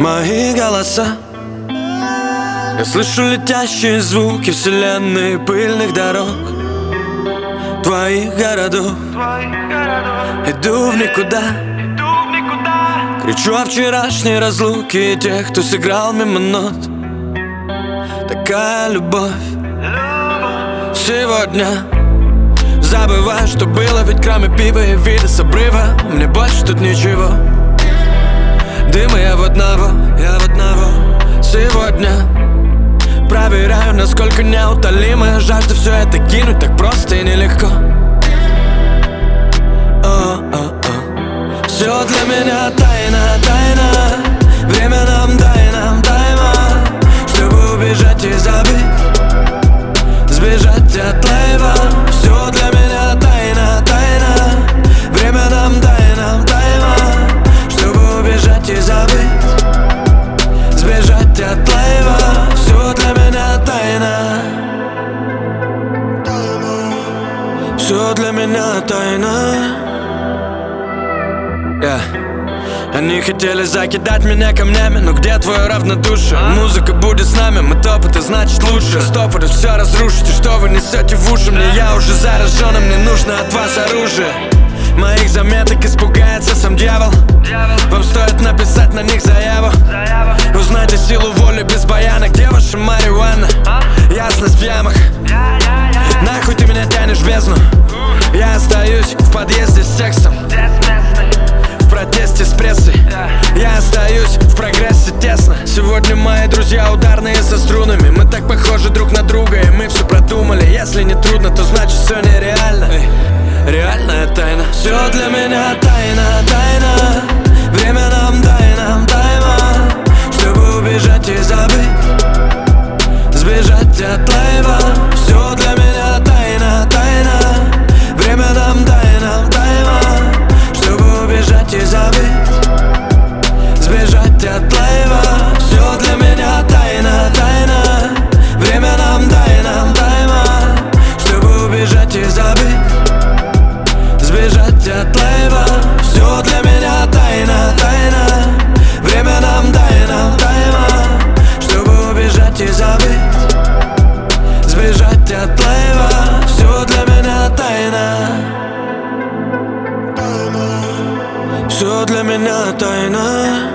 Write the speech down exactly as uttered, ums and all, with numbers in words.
мои голоса. Я слышу летящие звуки вселенной пыльных дорог, твоих городов. Иду в никуда, кричу о вчерашней разлуке тех, кто сыграл мимо нот. Такая любовь сегодня. Забываю, что было, ведь кроме пива и вида с обрыва мне больше тут ничего. Дыма я в одного, я в одного сегодня. Проверяю, насколько неутолимая жажда все это кинуть так просто и нелегко. О-о-о. Все для меня тайна, тайна. Время нам дай, нам тайма, чтобы убежать и забыть, сбежать от лайва. Все для меня тайна, тайна. Время нам дай, нам тайма, чтобы убежать и забыть, сбежать от лайва. Все для меня тайна. Все для меня тайна. Yeah. Они хотели закидать меня камнями, но где твое равнодушие? Музыка будет с нами, мы топ, это значит лучше. Стоп, это все разрушите, что вы несете в уши? Мне я уже заражен, и мне нужно от вас оружие. Моих заметок испугается сам дьявол. Вам стоит написать на них заяву. Узнайте силу воли без баяна. Где ваша марихуана? Ясность в ямах. Нахуй ты меня тянешь в бездну? Я остаюсь в подъезде с текстом, в протесте с прессой. Я остаюсь в прогрессе тесно. Сегодня мои друзья ударные со струнами. Мы так похожи друг на друга, и мы все продумали. Если не трудно, то значит все нереально. Реальная тайна. Все для меня тайна, тайна. Время нам дай, нам тайма, чтобы убежать и забыть, сбежать от лайва. Все для меня тайна, тайна. Время нам дай, нам тайма, чтобы убежать и забыть, сбежать от лайва. Все для меня тайна, тайна. Время нам дай, нам тайма, чтобы убежать и забыть, сбежать от лайва. Все для меня тайна, тайна. Время нам дай, нам тайма, чтобы убежать и забыть, сбежать от лайва. Все для меня тайна. Все для меня тайна.